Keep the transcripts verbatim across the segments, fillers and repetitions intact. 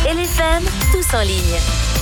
L F M, tous en ligne.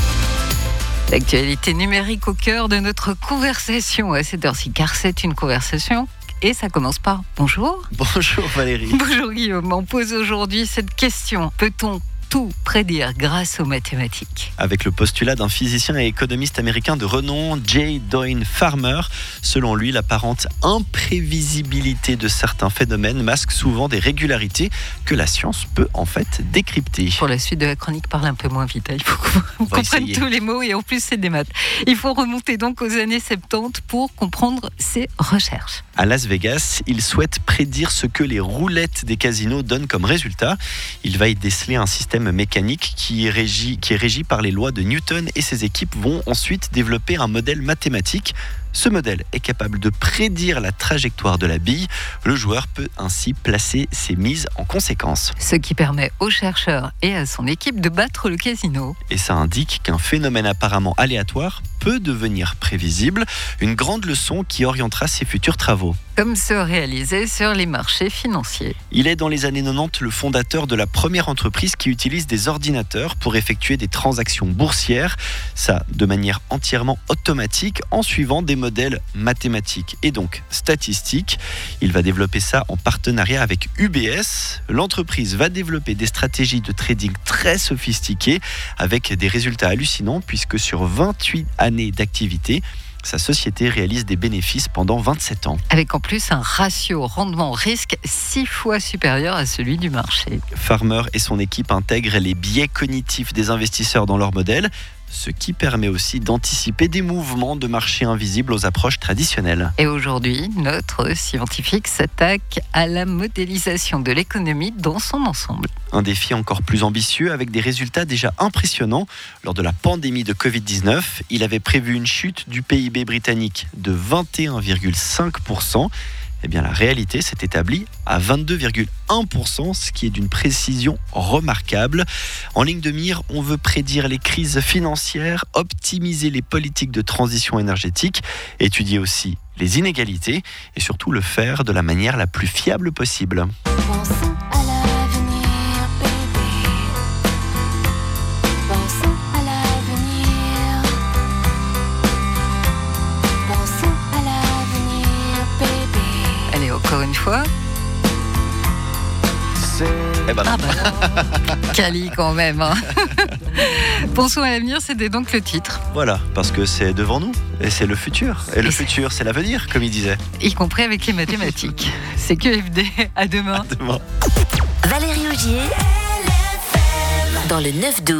L'actualité numérique au cœur de notre conversation à cette heure-ci, car c'est une conversation. Et ça commence par bonjour. Bonjour Valérie. Bonjour Guillaume. On pose aujourd'hui cette question. Peut-on tout prédire grâce aux mathématiques? Avec le postulat d'un physicien et économiste américain de renom, J. Doyne Farmer. Selon lui, l'apparente imprévisibilité de certains phénomènes masque souvent des régularités que la science peut en fait décrypter. Pour la suite de la chronique, parle un peu moins vite. Il faut qu'on comprenne tous les mots et en plus c'est des maths. Il faut remonter donc aux années soixante-dix pour comprendre ces recherches. À Las Vegas, il souhaite prédire ce que les roulettes des casinos donnent comme résultat. Il va y déceler un système mécanique qui est régi, qui est régi par les lois de Newton et ses équipes vont ensuite développer un modèle mathématique. Ce modèle est capable de prédire la trajectoire de la bille. Le joueur peut ainsi placer ses mises en conséquence. Ce qui permet aux chercheurs et à son équipe de battre le casino. Et ça indique qu'un phénomène apparemment aléatoire peut devenir prévisible. Une grande leçon qui orientera ses futurs travaux. Comme se réaliser sur les marchés financiers. Il est dans les années quatre-vingt-dix le fondateur de la première entreprise qui utilise des ordinateurs pour effectuer des transactions boursières. Ça, de manière entièrement automatique en suivant des modèles mathématiques et donc statistiques. Il va développer ça en partenariat avec U B S. L'entreprise va développer des stratégies de trading très sophistiquées avec des résultats hallucinants puisque sur vingt-huit années d'activité, sa société réalise des bénéfices pendant vingt-sept ans. Avec en plus un ratio rendement-risque six fois supérieur à celui du marché. Farmer et son équipe intègrent les biais cognitifs des investisseurs dans leur modèle, ce qui permet aussi d'anticiper des mouvements de marché invisibles aux approches traditionnelles. Et aujourd'hui, notre scientifique s'attaque à la modélisation de l'économie dans son ensemble. Un défi encore plus ambitieux avec des résultats déjà impressionnants. Lors de la pandémie de covid dix-neuf, il avait prévu une chute du P I B britannique de vingt et un virgule cinq pour cent. Eh bien, la réalité s'est établie à vingt-deux virgule un pour cent, ce qui est d'une précision remarquable. En ligne de mire, on veut prédire les crises financières, optimiser les politiques de transition énergétique, étudier aussi les inégalités et surtout le faire de la manière la plus fiable possible. Pensons à l'avenir, bébé. Pensons à l'avenir. Pensons à l'avenir, bébé. Allez, encore une fois. Eh ben non. Ah bah non. Cali quand même. Hein. Pensons à l'avenir, c'était donc le titre. Voilà, parce que c'est devant nous et c'est le futur. Et le Et futur, c'est l'avenir, comme il disait. Y compris avec les mathématiques. C'est que F D. À demain. À demain. Valérie Augier, dans le neuf douze.